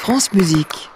France Musique.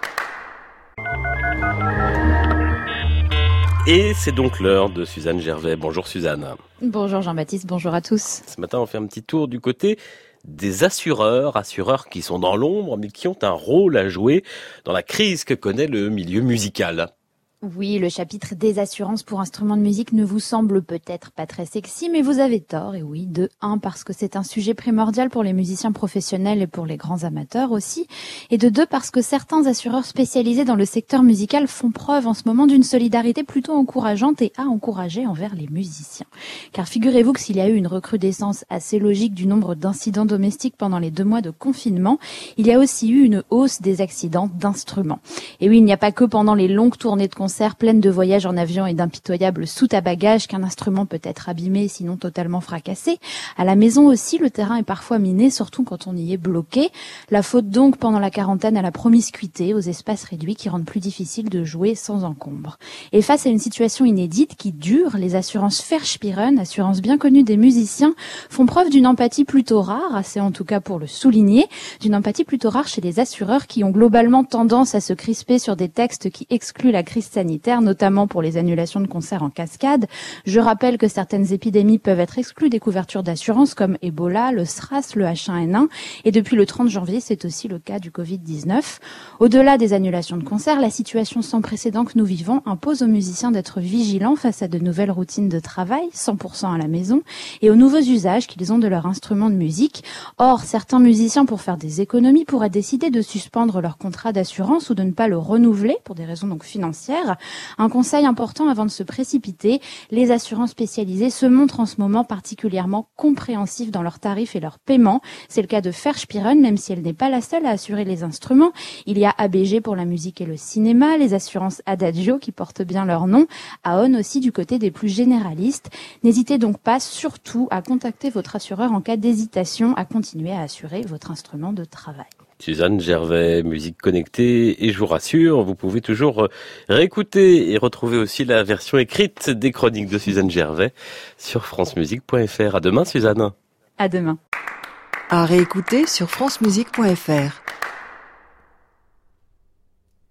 Et c'est donc l'heure de Suzanne Gervais. Bonjour Suzanne. Bonjour Jean-Baptiste, bonjour à tous. Ce matin, on fait un petit tour du côté des assureurs qui sont dans l'ombre, mais qui ont un rôle à jouer dans la crise que connaît le milieu musical. Oui, le chapitre des assurances pour instruments de musique ne vous semble peut-être pas très sexy, mais vous avez tort. Et oui, de 1, parce que c'est un sujet primordial pour les musiciens professionnels et pour les grands amateurs aussi. Et de 2, parce que certains assureurs spécialisés dans le secteur musical font preuve en ce moment d'une solidarité plutôt encourageante et à encourager envers les musiciens. Car figurez-vous que s'il y a eu une recrudescence assez logique du nombre d'incidents domestiques pendant les 2 mois de confinement, il y a aussi eu une hausse des accidents d'instruments. Et oui, il n'y a pas que pendant les longues tournées de concerts pleine de voyages en avion et d'impitoyables soutes à bagages qu'un instrument peut être abîmé, sinon totalement fracassé. À la maison aussi, le terrain est parfois miné, surtout quand on y est bloqué. La faute donc pendant la quarantaine à la promiscuité, aux espaces réduits qui rendent plus difficile de jouer sans encombre. Et face à une situation inédite qui dure, les assurances Verspieren, assurances bien connues des musiciens, font preuve d'une empathie plutôt rare, assez en tout cas pour le souligner, d'une empathie plutôt rare chez les assureurs qui ont globalement tendance à se crisper sur des textes qui excluent la crise sanitaire, notamment pour les annulations de concerts en cascade. Je rappelle que certaines épidémies peuvent être exclues des couvertures d'assurance comme Ebola, le SRAS, le H1N1 et depuis le 30 janvier, c'est aussi le cas du Covid-19. Au-delà des annulations de concerts, la situation sans précédent que nous vivons impose aux musiciens d'être vigilants face à de nouvelles routines de travail, 100% à la maison, et aux nouveaux usages qu'ils ont de leur instrument de musique. Or, certains musiciens, pour faire des économies, pourraient décider de suspendre leur contrat d'assurance ou de ne pas le renouveler pour des raisons donc financières. Un conseil important avant de se précipiter, les assurances spécialisées se montrent en ce moment particulièrement compréhensives dans leurs tarifs et leurs paiements. C'est le cas de Verspieren, même si elle n'est pas la seule à assurer les instruments. Il y a ABG pour la musique et le cinéma, les assurances Adagio qui portent bien leur nom, Aon aussi du côté des plus généralistes. N'hésitez donc pas surtout à contacter votre assureur en cas d'hésitation à continuer à assurer votre instrument de travail. Suzanne Gervais, musique connectée, et je vous rassure, vous pouvez toujours réécouter et retrouver aussi la version écrite des chroniques de Suzanne Gervais sur francemusique.fr. À demain Suzanne. À demain. À réécouter sur francemusique.fr.